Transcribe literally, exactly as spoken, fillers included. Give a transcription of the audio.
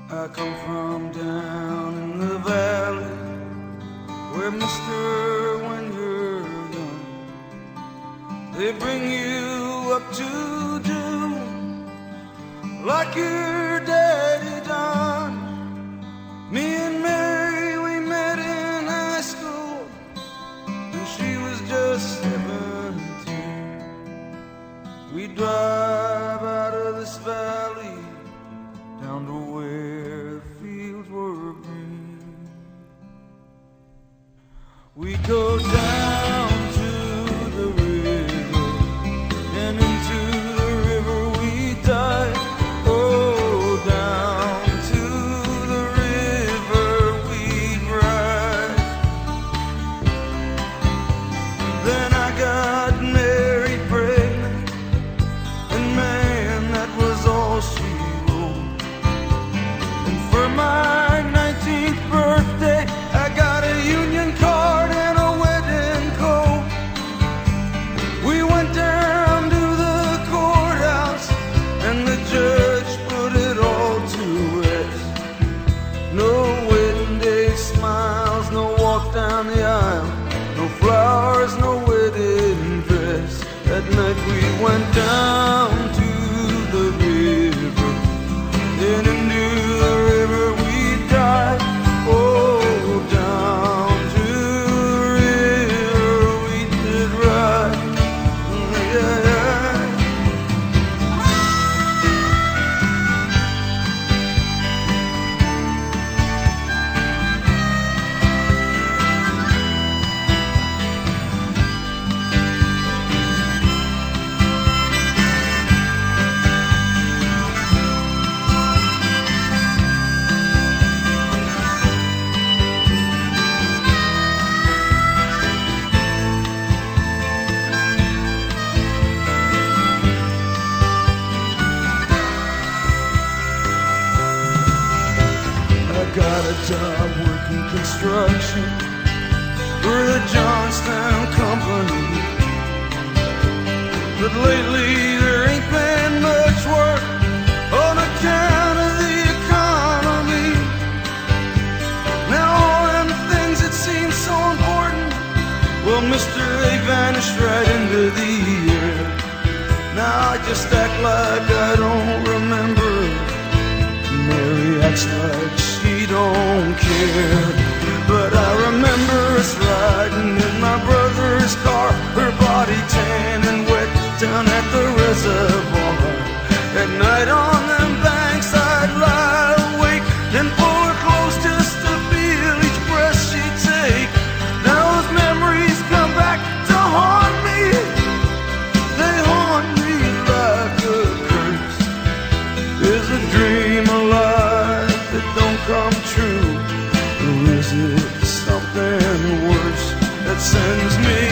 I come from down in the valley, where, mister, when you're young, they bring you up to do like your daddy done. Me and Mary, we met in high school when she was just seventeen. We drive out of this valley down to where the fields were green. We go down to the river, and into the river we dive. Oh, down to the river we ride. Then I got married, pregnant, and man, that was all she wrote. And for my nineteenth birthday, I got a union card and a wedding coat. We went down to the courthouse, and the judge put it all to rest. No wedding day smiles, no walk down the aisle, no flowers, no wedding dress. That night we went down to the river, then into the river we dive. Oh, down to the river we did ride. Yeah, yeah. I got a job working construction for the Johnstown Company, but lately there ain't been much work on account of the economy. Now all them things that seem so important, well, mister, they vanished right into the air. Now I just act like I don't remember. Mary acts like she don't care. But I remember us riding in my brother's car, her body tan and wet down at the reservoir. At night on them banks I'd lie awake and pull her close just to feel each breath she'd take. Now those memories come back to haunt me. They haunt me like a curse. Is a dream alive that don't come true? Or is it something worse that sends me